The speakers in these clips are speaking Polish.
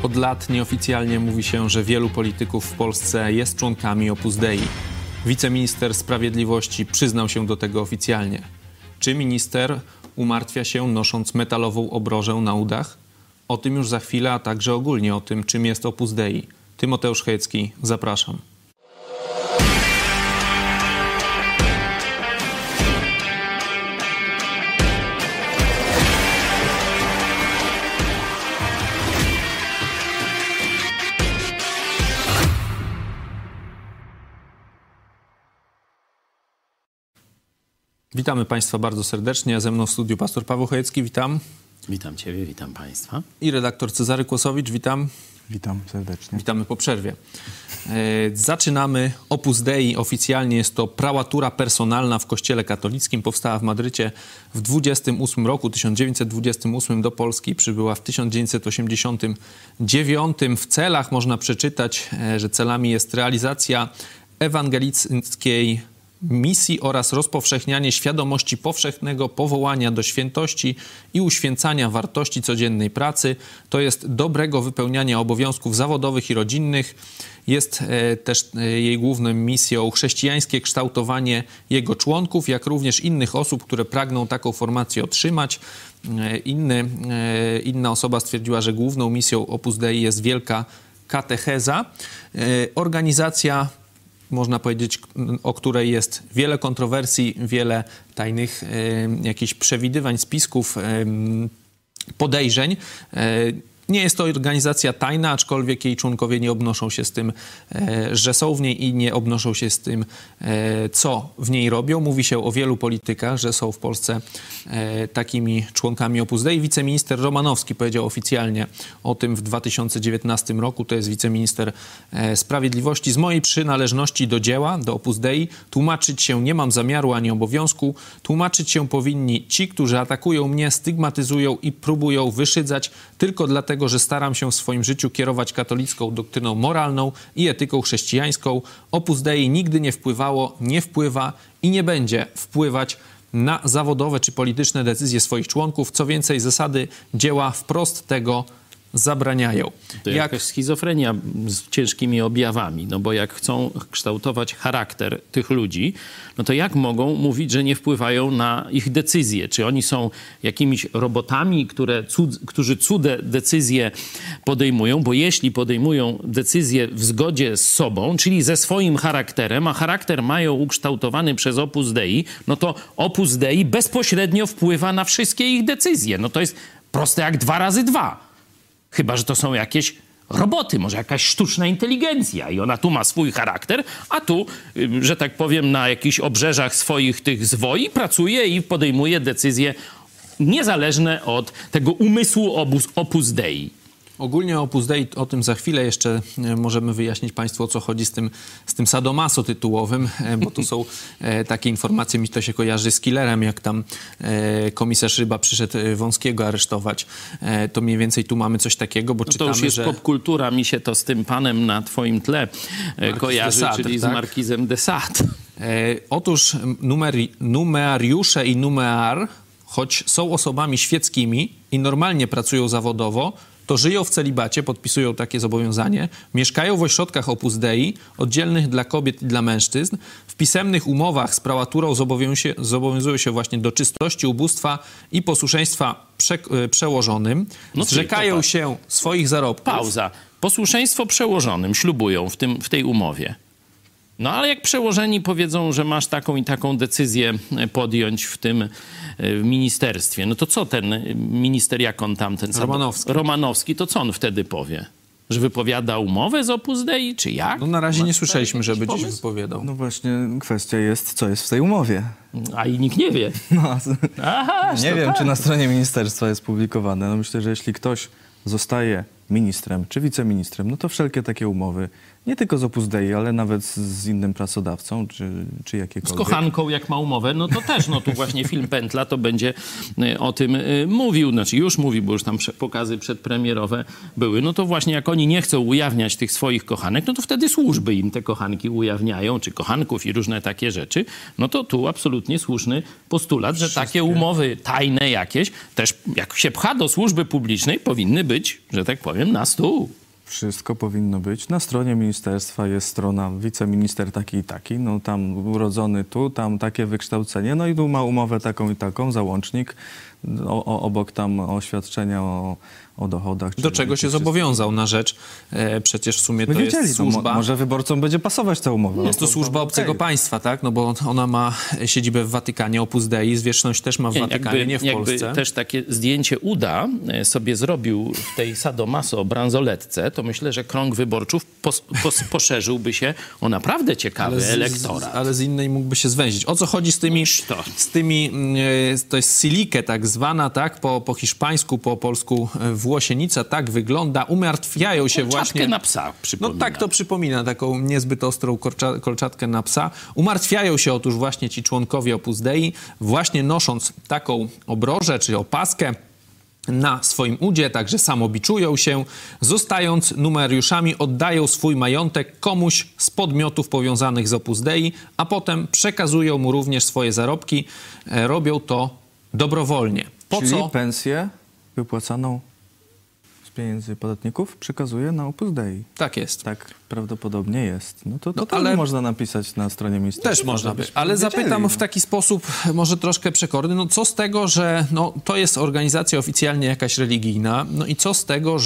Od lat nieoficjalnie mówi się, że wielu polityków w Polsce jest członkami Opus Dei. Wiceminister Sprawiedliwości przyznał się do tego oficjalnie. Czy minister umartwia się, nosząc metalową obrożę na udach? O tym już za chwilę, a także ogólnie o tym, czym jest Opus Dei. Tymoteusz Chojecki, zapraszam. Witamy Państwa bardzo serdecznie. Ze mną w studiu pastor Paweł Chojecki, witam. Witam Ciebie, witam Państwa. I redaktor Cezary Kłosowicz, witam. Witam serdecznie. Witamy po przerwie. Zaczynamy. Opus Dei oficjalnie jest to prałatura personalna w Kościele katolickim. Powstała w Madrycie w 28 roku, 1928 do Polski. Przybyła w 1989. W celach można przeczytać, że celami jest realizacja ewangelickiej misji oraz rozpowszechnianie świadomości powszechnego powołania do świętości i uświęcania wartości codziennej pracy. To jest dobrego wypełniania obowiązków zawodowych i rodzinnych. Jest też jej główną misją chrześcijańskie kształtowanie jego członków, jak również innych osób, które pragną taką formację otrzymać. Inna osoba stwierdziła, że główną misją Opus Dei jest wielka katecheza. Organizacja, można powiedzieć, o której jest wiele kontrowersji, wiele tajnych jakichś przewidywań, spisków, podejrzeń. Nie jest to organizacja tajna, aczkolwiek jej członkowie nie obnoszą się z tym, że są w niej i nie obnoszą się z tym, co w niej robią. Mówi się o wielu politykach, że są w Polsce takimi członkami Opus Dei. Wiceminister Romanowski powiedział oficjalnie o tym w 2019 roku. To jest wiceminister Sprawiedliwości. Z mojej przynależności do dzieła, do Opus Dei, tłumaczyć się nie mam zamiaru ani obowiązku. Tłumaczyć się powinni ci, którzy atakują mnie, stygmatyzują i próbują wyszydzać tylko dlatego, że staram się w swoim życiu kierować katolicką doktryną moralną i etyką chrześcijańską. Opus Dei nigdy nie wpływało, nie wpływa i nie będzie wpływać na zawodowe czy polityczne decyzje swoich członków. Co więcej, zasady dzieła wprost tego zabraniają. To jakaś schizofrenia z ciężkimi objawami, no bo jak chcą kształtować charakter tych ludzi, no to jak mogą mówić, że nie wpływają na ich decyzje? Czy oni są jakimiś robotami, którzy cudze decyzje podejmują? Bo jeśli podejmują decyzje w zgodzie z sobą, czyli ze swoim charakterem, a charakter mają ukształtowany przez Opus Dei, no to Opus Dei bezpośrednio wpływa na wszystkie ich decyzje. No to jest proste jak 2 razy 2. Chyba że to są jakieś roboty, może jakaś sztuczna inteligencja i ona tu ma swój charakter, a tu, że tak powiem, na jakichś obrzeżach swoich tych zwoi pracuje i podejmuje decyzje niezależne od tego umysłu Opus Dei. Ogólnie Opus Dei, o tym za chwilę jeszcze możemy wyjaśnić Państwu, o co chodzi z tym sadomaso tytułowym, bo tu są takie informacje, mi to się kojarzy z killerem, jak tam komisarz Ryba przyszedł Wąskiego aresztować. To mniej więcej tu mamy coś takiego, bo czytamy, to już jest że popkultura, mi się to z tym panem na twoim tle kojarzy, de Sade, czyli tak? z Markizem de Sade. Otóż numeariusze i numear, choć są osobami świeckimi i normalnie pracują zawodowo, to żyją w celibacie, podpisują takie zobowiązanie, mieszkają w ośrodkach Opus Dei, oddzielnych dla kobiet i dla mężczyzn. W pisemnych umowach z prałaturą zobowiązują się właśnie do czystości, ubóstwa i posłuszeństwa przełożonym. Zrzekają się swoich zarobków. Pauza. Posłuszeństwo przełożonym ślubują w tej umowie. No ale jak przełożeni powiedzą, że masz taką i taką decyzję podjąć w tym ministerstwie, no to co ten minister, jak on tam, ten Romanowski, to co on wtedy powie? Że wypowiada umowę z Opus Dei, czy jak? No na razie nie słyszeliśmy, żeby gdzieś wypowiadał. No właśnie, kwestia jest, co jest w tej umowie. A i nikt nie wie. No, Aha, nie wiem, tak. czy na stronie ministerstwa jest publikowane. No myślę, że jeśli ktoś zostaje ministrem czy wiceministrem, no to wszelkie takie umowy Nie tylko z Opus Dei, ale nawet z innym pracodawcą, czy Z jakiekolwiek. kochanką, jak ma umowę, no to też, no tu właśnie film Pętla to będzie o tym mówił, znaczy już mówi, bo już tam pokazy przedpremierowe były, no to właśnie jak oni nie chcą ujawniać tych swoich kochanek, no to wtedy służby im te kochanki ujawniają, czy kochanków i różne takie rzeczy, no to tu absolutnie słuszny postulat, że takie umowy tajne jakieś, też jak się pcha do służby publicznej, powinny być, że tak powiem, na stół. Wszystko powinno być. Na stronie ministerstwa jest strona wiceminister taki i taki, no tam urodzony tu, tam takie wykształcenie, no i tu ma umowę taką i taką, załącznik, obok tam oświadczenia o dochodach. Do czego się zobowiązał na rzecz, przecież w sumie to wiedzieli, jest służba... może wyborcom będzie pasować ta umowa. Jest to służba obcego państwa, tak? No bo ona ma siedzibę w Watykanie, Opus Dei, zwierzchność też ma w Watykanie, nie w Polsce. Jakby też takie zdjęcie uda sobie zrobił w tej sadomaso bransoletce, to myślę, że krąg wyborców poszerzyłby się o naprawdę ciekawy elektorat. Ale z innej mógłby się zwęzić. O co chodzi z tymi to jest silike tak zwana, tak? Po hiszpańsku, po polsku włosienica, tak wygląda. Umartwiają się właśnie... na psa przypomina. No tak to przypomina, taką niezbyt ostrą kolczatkę na psa. Umartwiają się otóż właśnie ci członkowie Opus Dei, właśnie nosząc taką obrożę czy opaskę na swoim udzie, także samobiczują się, zostając numeriuszami, oddają swój majątek komuś z podmiotów powiązanych z Opus Dei, a potem przekazują mu również swoje zarobki. Robią to dobrowolnie. Czyli pensję wypłacaną z pieniędzy podatników przekazuje na Opus Dei. Tak jest. Tak prawdopodobnie jest. No to ale można napisać na stronie ministerstwa. Też można by. Ale zapytam w taki sposób, może troszkę przekorny, no co z tego, że to jest organizacja oficjalnie jakaś religijna, no i co z tego,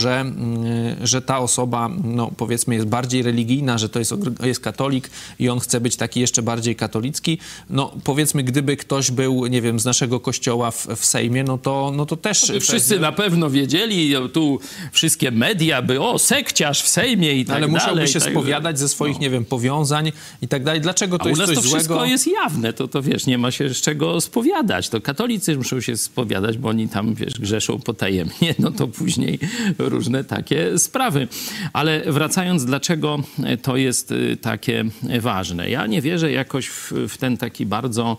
że ta osoba, no powiedzmy jest bardziej religijna, że to jest katolik i on chce być taki jeszcze bardziej katolicki, no powiedzmy gdyby ktoś był, nie wiem, z naszego kościoła w Sejmie, no to też... Wszyscy na pewno wiedzieli, tu wszystkie media sekciarz w Sejmie i tak ale dalej. Musiałby się spowiadać ze swoich, nie wiem, powiązań i tak dalej. Dlaczego to jest coś złego? U nas to wszystko jest jawne, to wiesz, nie ma się z czego spowiadać. To katolicy muszą się spowiadać, bo oni tam, wiesz, grzeszą potajemnie, no to później różne takie sprawy. Ale wracając, dlaczego to jest takie ważne? Ja nie wierzę jakoś w ten taki bardzo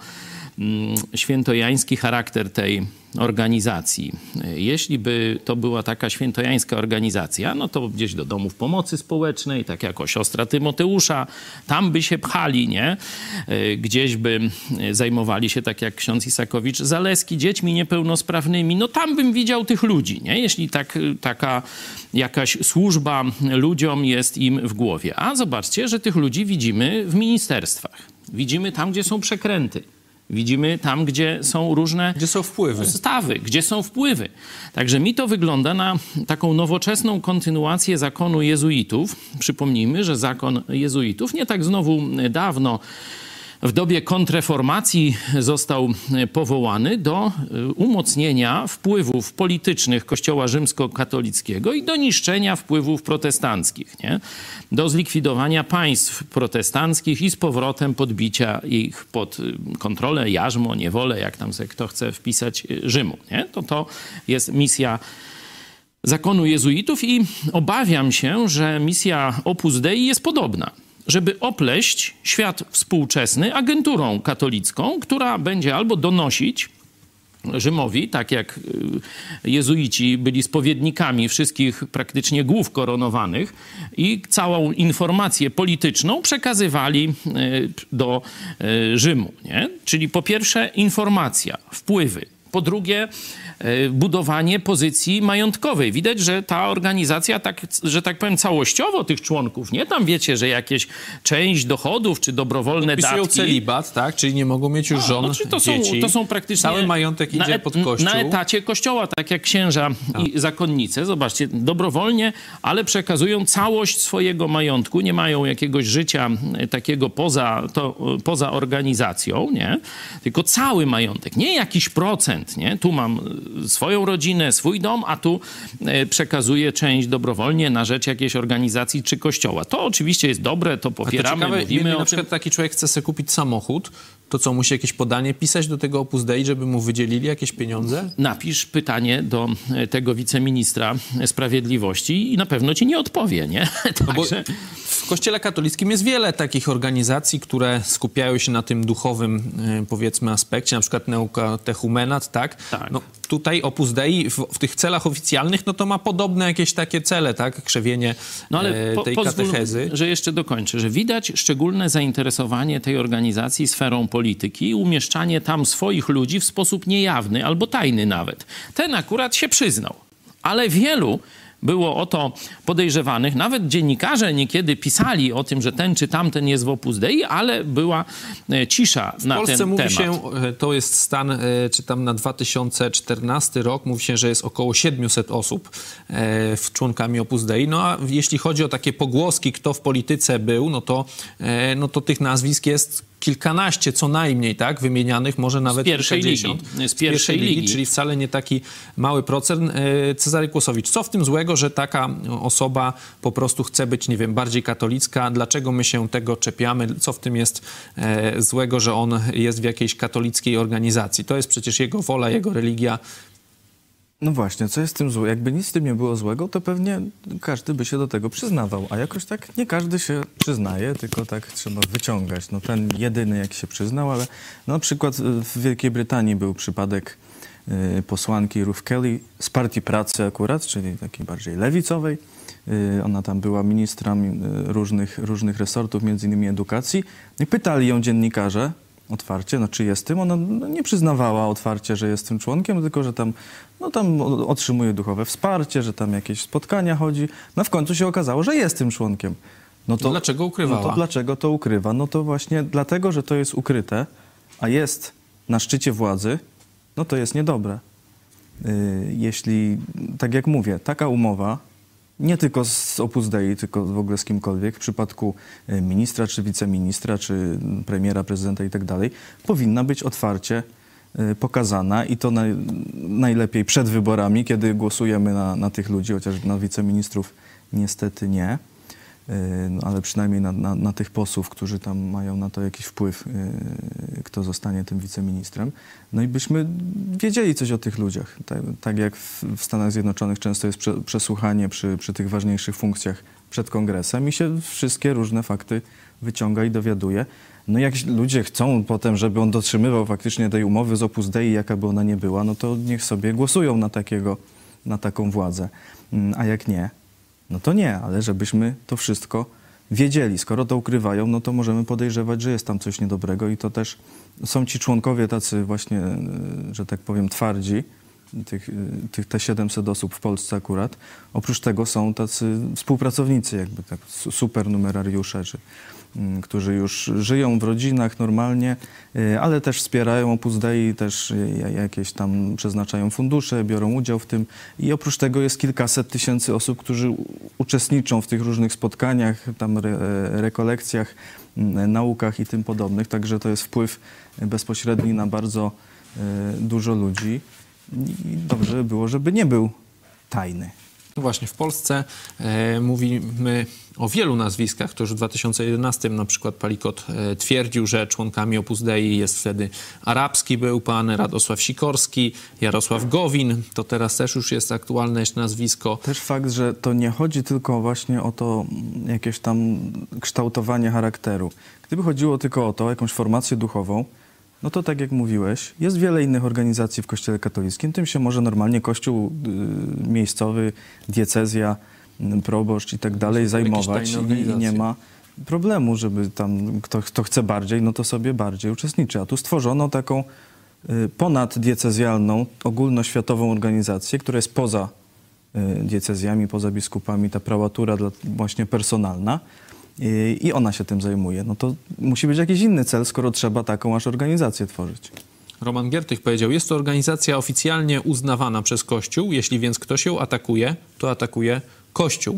świętojański charakter tej organizacji. Jeśli by to była taka świętojańska organizacja, no to gdzieś do domów pomocy społecznej, tak jako siostra Tymoteusza, tam by się pchali, nie? Gdzieś by zajmowali się, tak jak ksiądz Isakowicz-Zaleski, dziećmi niepełnosprawnymi, no tam bym widział tych ludzi, nie? Jeśli taka jakaś służba ludziom jest im w głowie. A zobaczcie, że tych ludzi widzimy w ministerstwach. Widzimy tam, gdzie są przekręty. Widzimy tam, gdzie są różne... Gdzie są wpływy. Stawy, gdzie są wpływy. Także mi to wygląda na taką nowoczesną kontynuację zakonu jezuitów. Przypomnijmy, że zakon jezuitów nie tak znowu dawno, w dobie kontreformacji został powołany do umocnienia wpływów politycznych Kościoła rzymskokatolickiego i do niszczenia wpływów protestanckich, nie? Do zlikwidowania państw protestanckich i z powrotem podbicia ich pod kontrolę, jarzmo, niewolę, jak tam sobie kto chce wpisać, Rzymu, nie? To jest misja zakonu jezuitów i obawiam się, że misja Opus Dei jest podobna. Żeby opleść świat współczesny agenturą katolicką, która będzie albo donosić Rzymowi, tak jak jezuici byli spowiednikami wszystkich praktycznie głów koronowanych i całą informację polityczną przekazywali do Rzymu, nie? Czyli po pierwsze informacja, wpływy. Po drugie, budowanie pozycji majątkowej. Widać, że ta organizacja, tak, że tak powiem, całościowo tych członków, nie tam wiecie, że jakieś część dochodów czy dobrowolne Podpisują datki... celibat, tak? Czyli nie mogą mieć już żon, dzieci. To są praktycznie... Cały majątek idzie pod kościół. Na etacie kościoła, tak jak księża i zakonnice. Zobaczcie, dobrowolnie, ale przekazują całość swojego majątku. Nie mają jakiegoś życia takiego poza organizacją, nie? Tylko cały majątek. Nie jakiś procent, nie? Tu mam swoją rodzinę, swój dom, a tu przekazuję część dobrowolnie na rzecz jakiejś organizacji czy kościoła. To oczywiście jest dobre, to popieramy, ciekawe, mówimy o na przykład taki człowiek chce sobie kupić samochód, to co, musi jakieś podanie pisać do tego Opus Dei, żeby mu wydzielili jakieś pieniądze? Napisz pytanie do tego wiceministra sprawiedliwości i na pewno ci nie odpowie, nie? No bo w Kościele katolickim jest wiele takich organizacji, które skupiają się na tym duchowym, powiedzmy, aspekcie, na przykład nauka techumenat, tak? Tak. No, tutaj Opus Dei w tych celach oficjalnych, no to ma podobne jakieś takie cele, tak? Krzewienie tej katechezy. Że jeszcze dokończę, że widać szczególne zainteresowanie tej organizacji sferą polityki i umieszczanie tam swoich ludzi w sposób niejawny albo tajny nawet. Ten akurat się przyznał, ale wielu było o to podejrzewanych. Nawet dziennikarze niekiedy pisali o tym, że ten czy tamten jest w Opus Dei, ale była cisza na ten temat. W Polsce mówi się, to jest stan, czytam na 2014 rok, mówi się, że jest około 700 osób członkami Opus Dei. No a jeśli chodzi o takie pogłoski, kto w polityce był, no to tych nazwisk jest kilkanaście co najmniej, tak, wymienianych, może nawet kilkadziesiąt. Z pierwszej ligi. Czyli wcale nie taki mały procent. Cezary Kłosowicz, co w tym złego, że taka osoba po prostu chce być, nie wiem, bardziej katolicka? Dlaczego my się tego czepiamy? Co w tym jest złego, że on jest w jakiejś katolickiej organizacji? To jest przecież jego wola, jego religia. No właśnie, co jest z tym złe? Jakby nic z tym nie było złego, to pewnie każdy by się do tego przyznawał, a jakoś tak nie każdy się przyznaje, tylko tak trzeba wyciągać. No ten jedyny jak się przyznał, ale no, na przykład w Wielkiej Brytanii był przypadek posłanki Ruth Kelly z Partii Pracy akurat, czyli takiej bardziej lewicowej. Ona tam była ministrem różnych resortów, między innymi edukacji. I pytali ją dziennikarze otwarcie, no czy jest tym. Ona nie przyznawała otwarcie, że jest tym członkiem, tylko że tam otrzymuje duchowe wsparcie, że tam jakieś spotkania chodzi. No w końcu się okazało, że jest tym członkiem. No to dlaczego ukrywała? No to dlaczego to ukrywa? No to właśnie dlatego, że to jest ukryte, a jest na szczycie władzy, no to jest niedobre. Jeśli, tak jak mówię, taka umowa, nie tylko z Opus Dei, tylko w ogóle z kimkolwiek, w przypadku ministra, czy wiceministra, czy premiera, prezydenta i tak dalej, powinna być otwarcie pokazana i to najlepiej przed wyborami, kiedy głosujemy na tych ludzi, chociaż na wiceministrów niestety nie, no, ale przynajmniej na tych posłów, którzy tam mają na to jakiś wpływ, kto zostanie tym wiceministrem. No i byśmy wiedzieli coś o tych ludziach. Tak jak w Stanach Zjednoczonych często jest przesłuchanie przy tych ważniejszych funkcjach przed kongresem i się wszystkie różne fakty wyciąga i dowiaduje. No jak ludzie chcą potem, żeby on dotrzymywał faktycznie tej umowy z Opus Dei, jaka by ona nie była, no to niech sobie głosują na taką władzę. A jak nie, no to nie, ale żebyśmy to wszystko wiedzieli. Skoro to ukrywają, no to możemy podejrzewać, że jest tam coś niedobrego i to też są ci członkowie tacy właśnie, że tak powiem, twardzi, te 700 osób w Polsce akurat. Oprócz tego są tacy współpracownicy, jakby tak supernumerariusze, którzy już żyją w rodzinach normalnie, ale też wspierają Opus Dei, też jakieś tam przeznaczają fundusze, biorą udział w tym. I oprócz tego jest kilkaset tysięcy osób, którzy uczestniczą w tych różnych spotkaniach, tam rekolekcjach, naukach i tym podobnych. Także to jest wpływ bezpośredni na bardzo dużo ludzi. I dobrze by było, żeby nie był tajny. No właśnie, w Polsce mówimy o wielu nazwiskach. To już w 2011 na przykład Palikot twierdził, że członkami Opus Dei jest wtedy arabski był pan Radosław Sikorski, Jarosław Gowin. To teraz też już jest aktualne jeszcze nazwisko. Też fakt, że to nie chodzi tylko właśnie o to jakieś tam kształtowanie charakteru. Gdyby chodziło tylko o to, jakąś formację duchową, no to tak jak mówiłeś, jest wiele innych organizacji w Kościele katolickim. Tym się może normalnie Kościół miejscowy, diecezja, proboszcz i tak dalej zajmować i nie ma problemu, żeby tam kto chce bardziej, no to sobie bardziej uczestniczy. A tu stworzono taką ponaddiecezjalną, ogólnoświatową organizację, która jest poza diecezjami, poza biskupami, ta prałatura właśnie personalna. I ona się tym zajmuje. No to musi być jakiś inny cel, skoro trzeba taką aż organizację tworzyć. Roman Giertych powiedział, jest to organizacja oficjalnie uznawana przez Kościół, jeśli więc ktoś ją atakuje, to atakuje Kościół.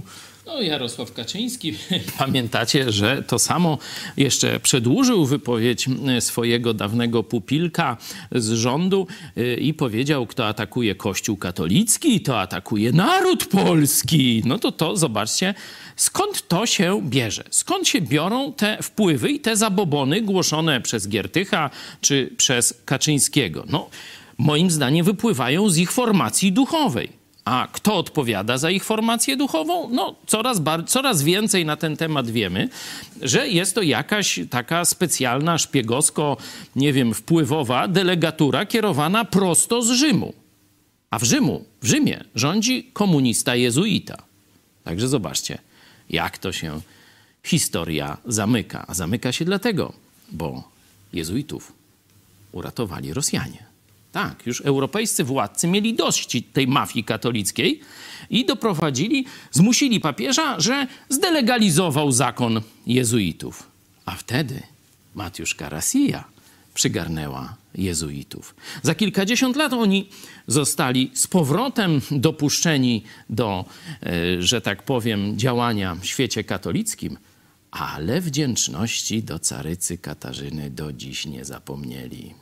No, Jarosław Kaczyński, pamiętacie, że to samo jeszcze przedłużył wypowiedź swojego dawnego pupilka z rządu i powiedział, kto atakuje Kościół katolicki, to atakuje naród polski. No to zobaczcie, skąd to się bierze? Skąd się biorą te wpływy i te zabobony głoszone przez Giertycha czy przez Kaczyńskiego? No, moim zdaniem wypływają z ich formacji duchowej. A kto odpowiada za ich formację duchową? No, coraz więcej na ten temat wiemy, że jest to jakaś taka specjalna, szpiegowsko, nie wiem, wpływowa delegatura kierowana prosto z Rzymu. A w Rzymie rządzi komunista jezuita. Także zobaczcie, jak to się historia zamyka. A zamyka się dlatego, bo jezuitów uratowali Rosjanie. Tak, już europejscy władcy mieli dość tej mafii katolickiej i zmusili papieża, że zdelegalizował zakon jezuitów. A wtedy Matiuszka Rasija przygarnęła jezuitów. Za kilkadziesiąt lat oni zostali z powrotem dopuszczeni do, że tak powiem, działania w świecie katolickim, ale wdzięczności do carycy Katarzyny do dziś nie zapomnieli.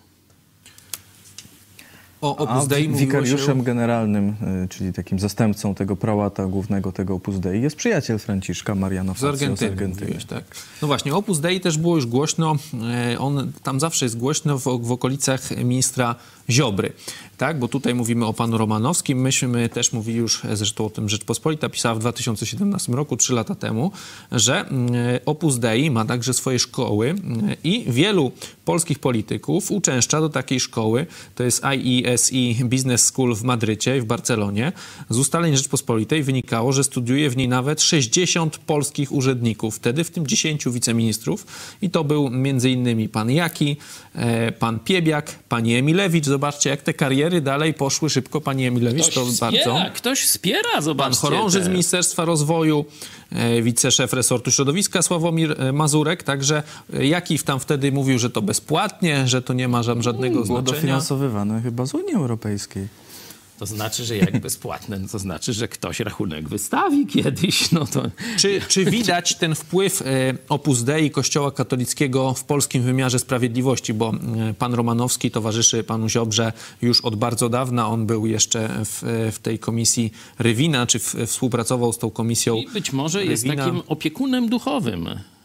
O Opus Dei wikariuszem generalnym, czyli takim zastępcą tego prałata głównego tego Opus Dei jest przyjaciel Franciszka, Mariano Fazio z Argentyny. Tak. No właśnie, Opus Dei też było już głośno, tam zawsze jest głośno w okolicach ministra Ziobry, tak? Bo tutaj mówimy o panu Romanowskim. Myśmy też mówili już, zresztą o tym Rzeczpospolita pisała w 2017 roku, 3 lata temu, że Opus Dei ma także swoje szkoły i wielu polskich polityków uczęszcza do takiej szkoły. To jest IESE Business School w Madrycie i w Barcelonie. Z ustaleń Rzeczpospolitej wynikało, że studiuje w niej nawet 60 polskich urzędników, wtedy w tym 10 wiceministrów. I to był m.in. pan Jaki, pan Piebiak, pani Emilewicz. Zobaczcie, jak te kariery dalej poszły szybko. Pani Emilewicz Ktoś wspiera, zobaczcie. Pan Chorąży z Ministerstwa Rozwoju, wiceszef resortu środowiska Sławomir Mazurek. Także Jaki tam wtedy mówił, że to bezpłatnie, że to nie ma żadnego było znaczenia. dofinansowywane chyba z Unii Europejskiej. To znaczy, że jak bezpłatne, no to znaczy, że ktoś rachunek wystawi kiedyś. No to... Czy widać ten wpływ Opus Dei Kościoła katolickiego w polskim wymiarze sprawiedliwości? Bo pan Romanowski towarzyszy panu Ziobrze już od bardzo dawna. On był jeszcze w tej komisji Rywina, czy współpracował z tą komisją I być może Rywina. jest takim opiekunem duchowym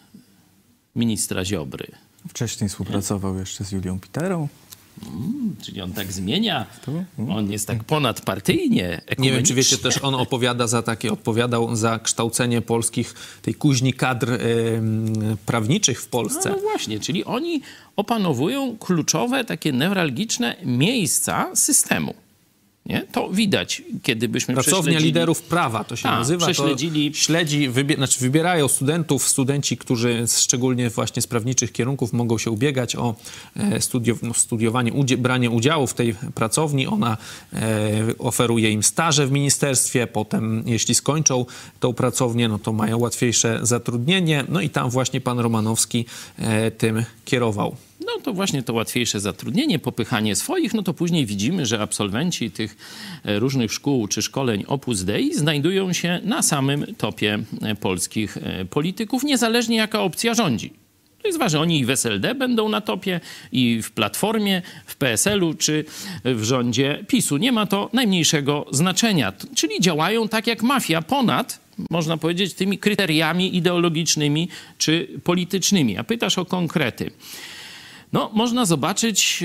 ministra Ziobry. Wcześniej współpracował jeszcze z Julią Piterą. Czyli on tak zmienia, on jest tak ponadpartyjnie, Nie wiem, czy wiecie, też on odpowiadał za kształcenie polskich, tej kuźni kadr prawniczych w Polsce. No właśnie, czyli oni opanowują kluczowe, takie newralgiczne miejsca systemu. Nie? To widać, kiedy byśmy Pracownia liderów prawa to się nazywa. Prześledzili... Wybierają studentów. Studenci, którzy szczególnie właśnie z prawniczych kierunków mogą się ubiegać o studiowanie, branie udziału w tej pracowni. Ona oferuje im staże w ministerstwie. Potem, jeśli skończą tą pracownię, no to mają łatwiejsze zatrudnienie. No i tam właśnie pan Romanowski tym kierował. No to właśnie to łatwiejsze zatrudnienie, popychanie swoich, no to później widzimy, że absolwenci tych różnych szkół czy szkoleń Opus Dei znajdują się na samym topie polskich polityków, niezależnie jaka opcja rządzi. To jest ważne, oni i w SLD będą na topie, i w Platformie, w PSL-u czy w rządzie PiS-u. Nie ma to najmniejszego znaczenia, czyli działają tak jak mafia ponad, można powiedzieć, tymi kryteriami ideologicznymi czy politycznymi. A pytasz o konkrety. No, można zobaczyć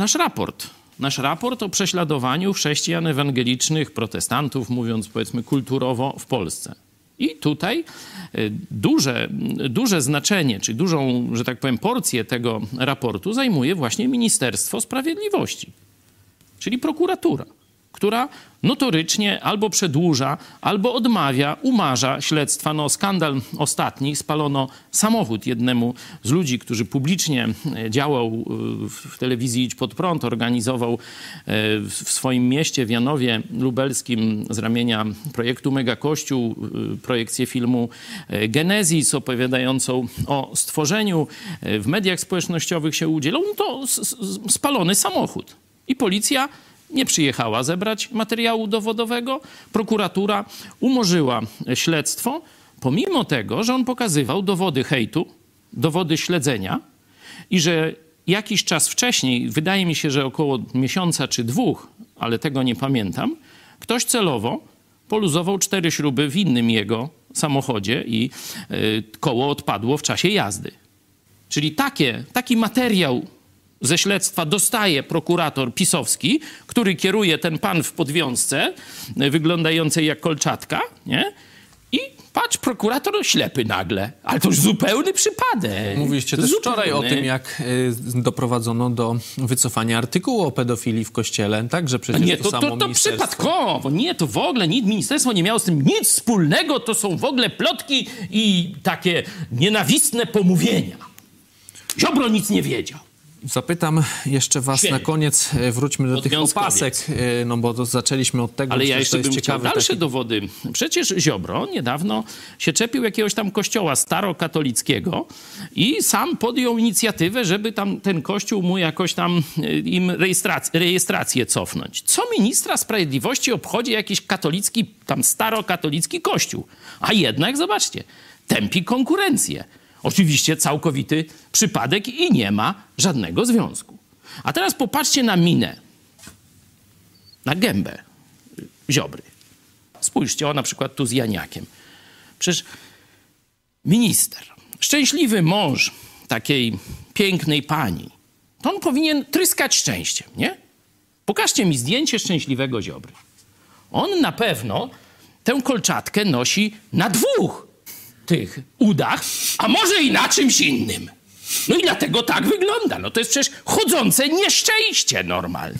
nasz raport o prześladowaniu chrześcijan ewangelicznych, protestantów, mówiąc powiedzmy kulturowo, w Polsce. I tutaj duże znaczenie, czy dużą, że tak powiem, porcję tego raportu zajmuje właśnie Ministerstwo Sprawiedliwości, czyli prokuratura, która notorycznie albo przedłuża, albo odmawia, umarza śledztwa. No, skandal ostatni, spalono samochód jednemu z ludzi, który publicznie działał w telewizji Idź Pod Prąd, organizował w swoim mieście, w Janowie Lubelskim, z ramienia projektu Mega Kościół, projekcję filmu Genezis opowiadającą o stworzeniu. W mediach społecznościowych się udzielał. No to spalony samochód. I policja nie przyjechała zebrać materiału dowodowego. Prokuratura umorzyła śledztwo, pomimo tego, że on pokazywał dowody hejtu, dowody śledzenia i że jakiś czas wcześniej, wydaje mi się, że około miesiąca czy 2, ale tego nie pamiętam, ktoś celowo poluzował 4 śruby w innym jego samochodzie i koło odpadło w czasie jazdy. Czyli taki materiał ze śledztwa dostaje prokurator pisowski, który kieruje ten pan w podwiązce, wyglądającej jak kolczatka, nie? I patrz, prokurator ślepy nagle. Ale to już zupełny przypadek. Mówiliście też wczoraj o tym, jak doprowadzono do wycofania artykułu o pedofilii w Kościele, tak? Że przecież nie, to samo to przypadkowo. Nie, to w ogóle ministerstwo nie miało z tym nic wspólnego. To są w ogóle plotki i takie nienawistne pomówienia. Ziobro nic nie wiedział. Zapytam jeszcze was na koniec, wróćmy do tych opasek, no bo to zaczęliśmy od tego, ale ja że jeszcze to jest bym chciał ciekawe. Dalsze dowody. Przecież Ziobro niedawno się czepił jakiegoś tam kościoła starokatolickiego i sam podjął inicjatywę, żeby tam ten kościół mu jakoś tam im rejestrację cofnąć. Co ministra sprawiedliwości obchodzi jakiś katolicki, tam starokatolicki kościół? A jednak, zobaczcie, tępi konkurencję. Oczywiście całkowity przypadek i nie ma żadnego związku. A teraz popatrzcie na minę, na gębę Ziobry. Spójrzcie, o na przykład tu z Janiakiem. Przecież minister, szczęśliwy mąż takiej pięknej pani, to on powinien tryskać szczęściem, nie? Pokażcie mi zdjęcie szczęśliwego Ziobry. On na pewno tę kolczatkę nosi na 2 tych udach, a może i na czymś innym. No i dlatego tak wygląda. No to jest przecież chodzące nieszczęście normalne.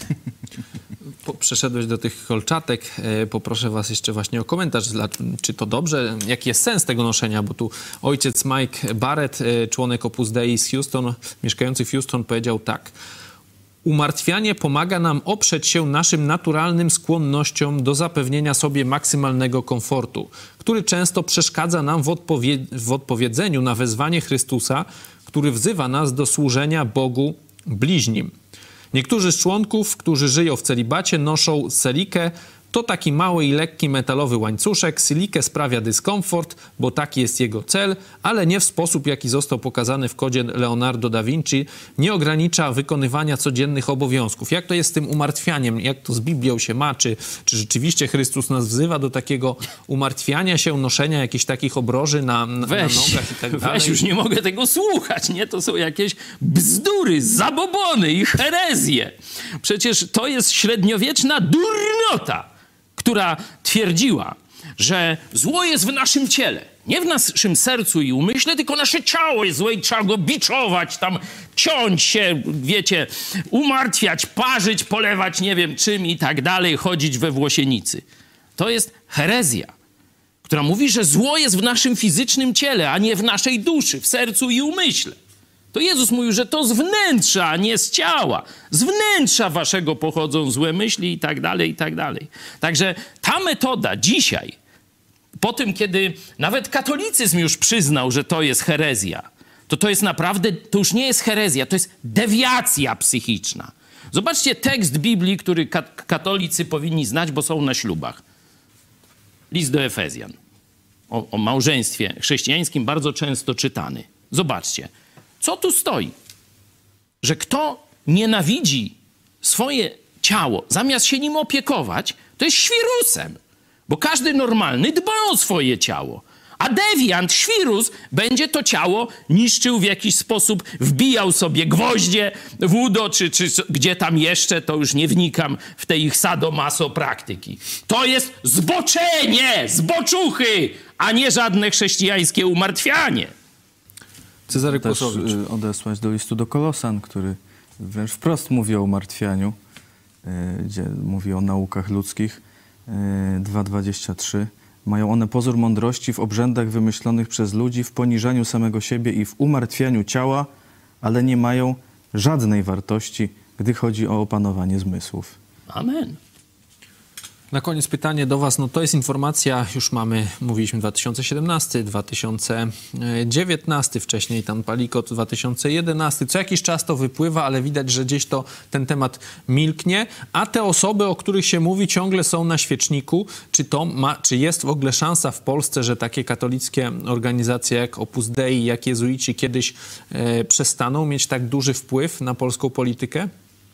Przeszedłeś do tych kolczatek. Poproszę was jeszcze właśnie o komentarz. Czy to dobrze? Jaki jest sens tego noszenia? Bo tu ojciec Mike Barrett, członek Opus Dei z Houston, mieszkający w Houston, powiedział tak. Umartwianie pomaga nam oprzeć się naszym naturalnym skłonnościom do zapewnienia sobie maksymalnego komfortu, który często przeszkadza nam w odpowiedzeniu na wezwanie Chrystusa, który wzywa nas do służenia Bogu bliźnim. Niektórzy z członków, którzy żyją w celibacie, noszą selikę. To taki mały i lekki metalowy łańcuszek. Silikę sprawia dyskomfort, bo taki jest jego cel, ale nie w sposób, jaki został pokazany w kodzie Leonardo da Vinci. Nie ogranicza wykonywania codziennych obowiązków. Jak to jest z tym umartwianiem? Jak to z Biblią się ma? Czy rzeczywiście Chrystus nas wzywa do takiego umartwiania się, noszenia jakichś takich obroży na nogach i tak dalej? Weź, już nie mogę tego słuchać, nie? To są jakieś bzdury, zabobony i herezje. Przecież to jest średniowieczna durnota, która twierdziła, że zło jest w naszym ciele. Nie w naszym sercu i umyśle, tylko nasze ciało jest złe i trzeba go biczować, tam ciąć się, wiecie, umartwiać, parzyć, polewać nie wiem czym i tak dalej, chodzić we włosienicy. To jest herezja, która mówi, że zło jest w naszym fizycznym ciele, a nie w naszej duszy, w sercu i umyśle. To Jezus mówił, że to z wnętrza, a nie z ciała. Z wnętrza waszego pochodzą złe myśli i tak dalej, i tak dalej. Także ta metoda dzisiaj, po tym, kiedy nawet katolicyzm już przyznał, że to jest herezja, to jest naprawdę, to już nie jest herezja, to jest dewiacja psychiczna. Zobaczcie tekst Biblii, który katolicy powinni znać, bo są na ślubach. List do Efezjan. O małżeństwie chrześcijańskim bardzo często czytany. Zobaczcie. Co tu stoi? Że kto nienawidzi swoje ciało, zamiast się nim opiekować, to jest świrusem. Bo każdy normalny dba o swoje ciało. A dewiant, świrus, będzie to ciało niszczył w jakiś sposób, wbijał sobie gwoździe w udo, czy gdzie tam jeszcze, to już nie wnikam w te ich sadomaso praktyki. To jest zboczenie, zboczuchy, a nie żadne chrześcijańskie umartwianie. Cezary Też odesłać do listu do Kolosan, który wręcz wprost mówi o umartwianiu, gdzie mówi o naukach ludzkich. 2:23. Mają one pozór mądrości w obrzędach wymyślonych przez ludzi, w poniżaniu samego siebie i w umartwianiu ciała, ale nie mają żadnej wartości, gdy chodzi o opanowanie zmysłów. Amen. Na koniec pytanie do was, no to jest informacja, już mówiliśmy 2017, 2019, wcześniej tam Palikot 2011, co jakiś czas to wypływa, ale widać, że gdzieś ten temat milknie, a te osoby, o których się mówi, ciągle są na świeczniku. Czy jest w ogóle szansa w Polsce, że takie katolickie organizacje jak Opus Dei, jak jezuici kiedyś przestaną mieć tak duży wpływ na polską politykę?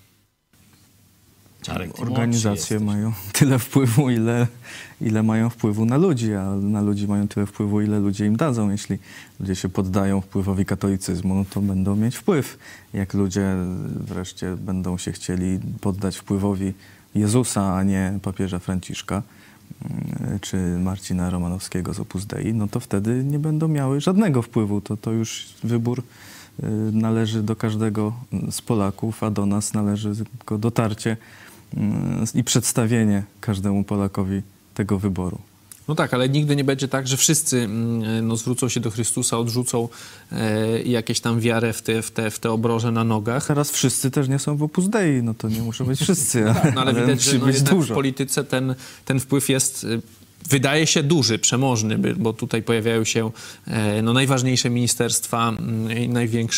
Organizacje mają tyle wpływu, ile mają wpływu na ludzi, a na ludzi mają tyle wpływu, ile ludzie im dadzą. Jeśli ludzie się poddają wpływowi katolicyzmu, no to będą mieć wpływ. Jak ludzie wreszcie będą się chcieli poddać wpływowi Jezusa, a nie papieża Franciszka czy Marcina Romanowskiego z Opus Dei, no to wtedy nie będą miały żadnego wpływu. To już wybór należy do każdego z Polaków, a do nas należy tylko dotarcie i przedstawienie każdemu Polakowi tego wyboru. No tak, ale nigdy nie będzie tak, że wszyscy zwrócą się do Chrystusa, odrzucą jakieś tam wiarę w te obroże na nogach. Teraz wszyscy też nie są w Opus Dei, no to nie muszą być wszyscy, ale widać, że w polityce ten wpływ jest, wydaje się, duży, przemożny, bo tutaj pojawiają się najważniejsze ministerstwa i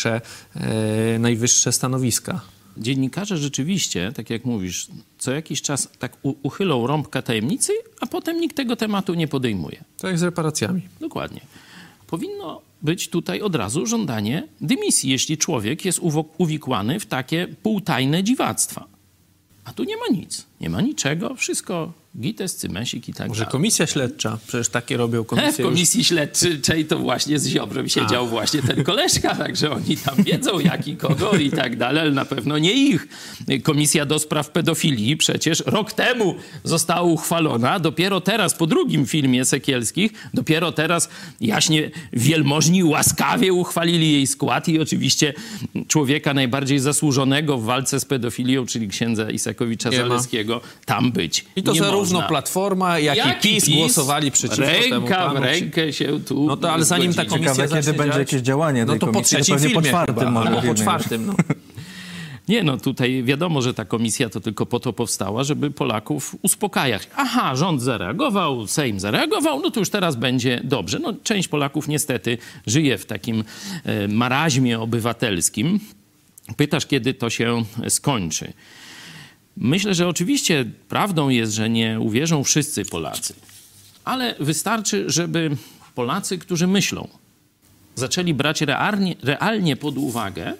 najwyższe stanowiska. Dziennikarze rzeczywiście, tak jak mówisz, co jakiś czas tak uchylą rąbka tajemnicy, a potem nikt tego tematu nie podejmuje. Tak jak z reparacjami. Dokładnie. Powinno być tutaj od razu żądanie dymisji, jeśli człowiek jest uwikłany w takie półtajne dziwactwa. A tu nie ma nic. Nie ma niczego. Wszystko gites, cymesik i tak Może dalej. komisja śledcza? Przecież takie robią komisje. W komisji śledczej to właśnie z Ziobrem siedział właśnie ten koleżka, także oni tam wiedzą jak i kogo i tak dalej, ale na pewno nie ich. Komisja do spraw pedofilii przecież rok temu została uchwalona. Dopiero teraz, po drugim filmie Sekielskich, dopiero teraz jaśnie wielmożni łaskawie uchwalili jej skład i oczywiście człowieka najbardziej zasłużonego w walce z pedofilią, czyli księdza Isakowicza-Zaleskiego, tam być i to nie zarówno można. Platforma, jak i PiS głosowali przeciwko temu planu. Ręka w rękę się tu... No to ale zanim ta komisja ciekawe, kiedy będzie jakieś działanie tej to po komisji, trzecim pewnie filmie po czwartym. albo po czwartym, no. Nie, no tutaj wiadomo, że ta komisja to tylko po to powstała, żeby Polaków uspokajać. Aha, rząd zareagował, Sejm zareagował, no to już teraz będzie dobrze. No część Polaków niestety żyje w takim maraźmie obywatelskim. Pytasz, kiedy to się skończy. Myślę, że oczywiście prawdą jest, że nie uwierzą wszyscy Polacy, ale wystarczy, żeby Polacy, którzy myślą, zaczęli brać realnie pod uwagę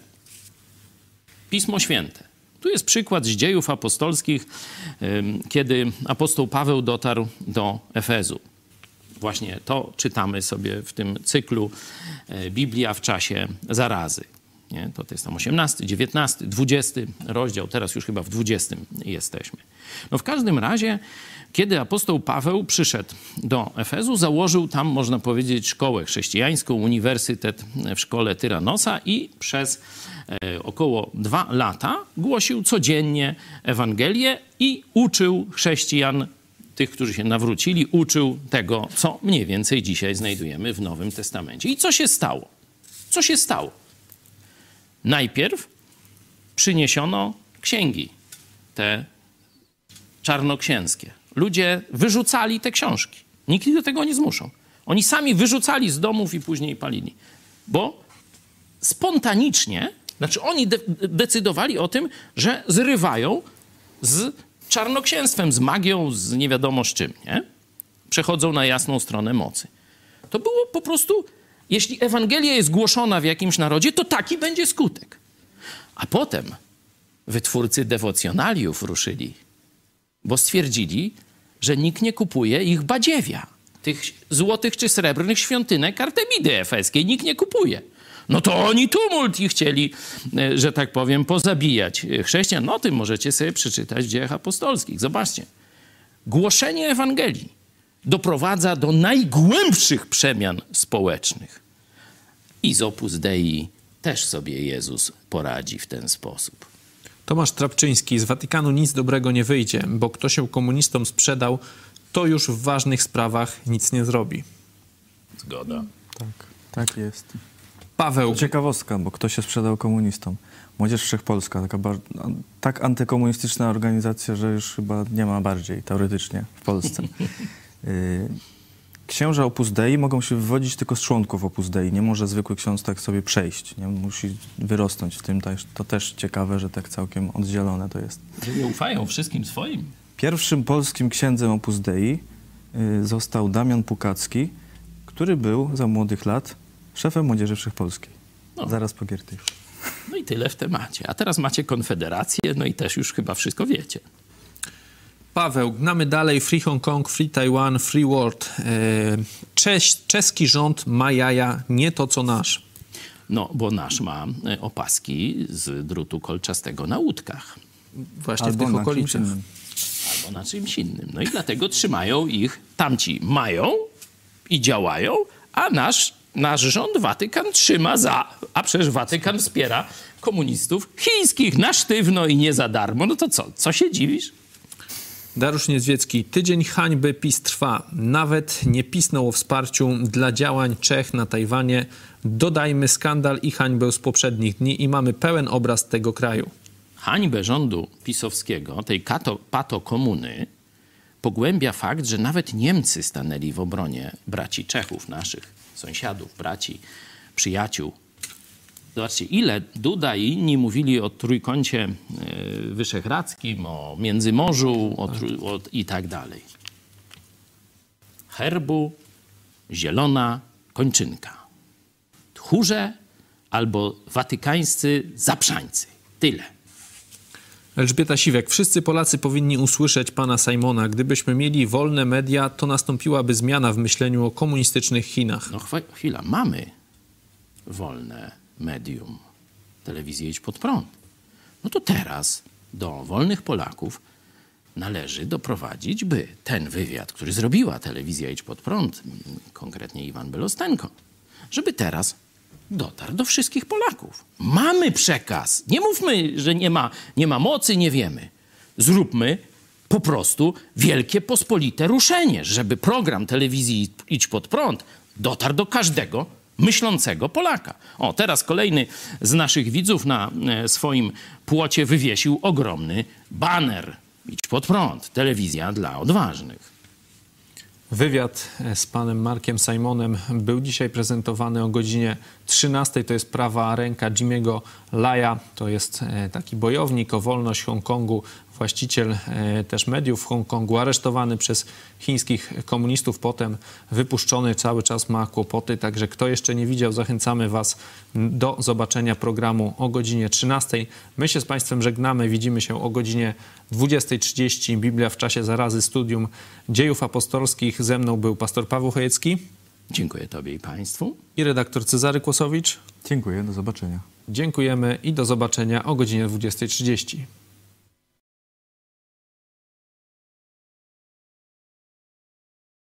Pismo Święte. Tu jest przykład z Dziejów Apostolskich, kiedy apostoł Paweł dotarł do Efezu. Właśnie to czytamy sobie w tym cyklu Biblia w czasie zarazy. Nie? To jest tam 18, 19, 20 rozdział, teraz już chyba w 20 jesteśmy. No w każdym razie, kiedy apostoł Paweł przyszedł do Efezu, założył tam, można powiedzieć, szkołę chrześcijańską, uniwersytet w szkole Tyranosa i przez około 2 lata głosił codziennie Ewangelię i uczył chrześcijan, tych, którzy się nawrócili, uczył tego, co mniej więcej dzisiaj znajdujemy w Nowym Testamencie. I co się stało? Co się stało? Najpierw przyniesiono księgi, te czarnoksięskie. Ludzie wyrzucali te książki. Nikt ich do tego nie zmuszał. Oni sami wyrzucali z domów i później palili. Bo spontanicznie, znaczy oni decydowali o tym, że zrywają z czarnoksięstwem, z magią, z nie wiadomo z czym, nie? Przechodzą na jasną stronę mocy. To było po prostu... Jeśli Ewangelia jest głoszona w jakimś narodzie, to taki będzie skutek. A potem wytwórcy dewocjonaliów ruszyli, bo stwierdzili, że nikt nie kupuje ich badziewia, tych złotych czy srebrnych świątynek Artemidy Efeskiej. Nikt nie kupuje. No to oni tumult i chcieli, że tak powiem, pozabijać chrześcijan. No o tym możecie sobie przeczytać w Dziejach Apostolskich. Zobaczcie. Głoszenie Ewangelii doprowadza do najgłębszych przemian społecznych. I z Opus Dei też sobie Jezus poradzi w ten sposób. Tomasz Trapczyński, z Watykanu nic dobrego nie wyjdzie, bo kto się komunistom sprzedał, to już w ważnych sprawach nic nie zrobi. Zgoda. Tak jest. Paweł. To ciekawostka, bo kto się sprzedał komunistom? Młodzież Wszechpolska, tak antykomunistyczna organizacja, że już chyba nie ma bardziej teoretycznie w Polsce. Księża Opus Dei mogą się wywodzić tylko z członków Opus Dei. Nie może zwykły ksiądz tak sobie przejść. Nie? Musi wyrosnąć w tym. To też ciekawe, że tak całkiem oddzielone to jest. Że nie ufają wszystkim swoim. Pierwszym polskim księdzem Opus Dei został Damian Pukacki, który był za młodych lat szefem Młodzieży Wszechpolskiej. Zaraz po Giertychu. No i tyle w temacie. A teraz macie Konfederację, no i też już chyba wszystko wiecie. Paweł, gnamy dalej. Free Hong Kong, Free Taiwan, Free World. Czeski rząd ma jaja, nie to co nasz. No, bo nasz ma opaski z drutu kolczastego na łódkach. Właśnie Albo w tych na okolicach. czymś innym. Albo na czymś innym. No i dlatego trzymają ich, tamci mają i działają, a nasz rząd, Watykan, trzyma a przecież Watykan wspiera komunistów chińskich na sztywno i nie za darmo. No to co się dziwisz? Dariusz Niedźwiecki. Tydzień hańby PiS trwa. Nawet nie pisnął o wsparciu dla działań Czech na Tajwanie. Dodajmy skandal i hańbę z poprzednich dni i mamy pełen obraz tego kraju. Hańbę rządu pisowskiego, tej patokomuny, pogłębia fakt, że nawet Niemcy stanęli w obronie braci Czechów, naszych sąsiadów, braci, przyjaciół. Zobaczcie, ile Duda i inni mówili o Trójkącie Wyszehradzkim, o Międzymorzu i tak dalej. Herbu, zielona kończynka. Tchórze albo watykańscy zaprzańcy. Tyle. Elżbieta Siwek. Wszyscy Polacy powinni usłyszeć pana Simona. Gdybyśmy mieli wolne media, to nastąpiłaby zmiana w myśleniu o komunistycznych Chinach. No chwila, mamy wolne medium. Telewizję Idź Pod Prąd. No to teraz do wolnych Polaków należy doprowadzić, by ten wywiad, który zrobiła telewizja Idź Pod Prąd, konkretnie Iwan Belostenko, żeby teraz dotarł do wszystkich Polaków. Mamy przekaz. Nie mówmy, że nie ma mocy, nie wiemy. Zróbmy po prostu wielkie, pospolite ruszenie, żeby program telewizji Idź Pod Prąd dotarł do każdego myślącego Polaka. O, teraz kolejny z naszych widzów na swoim płocie wywiesił ogromny baner. Idź Pod Prąd. Telewizja dla odważnych. Wywiad z panem Markiem Simonem był dzisiaj prezentowany o godzinie 13. To jest prawa ręka Jimmy'ego Laya. To jest taki bojownik o wolność Hongkongu, właściciel też mediów w Hongkongu, aresztowany przez chińskich komunistów, potem wypuszczony, cały czas ma kłopoty. Także kto jeszcze nie widział, zachęcamy was do zobaczenia programu o godzinie 13. My się z państwem żegnamy, widzimy się o godzinie 20:30. Biblia w czasie zarazy, studium dziejów apostolskich. Ze mną był pastor Paweł Chojecki. Dziękuję tobie i państwu. I redaktor Cezary Kłosowicz. Dziękuję, do zobaczenia. Dziękujemy i do zobaczenia o godzinie 20:30.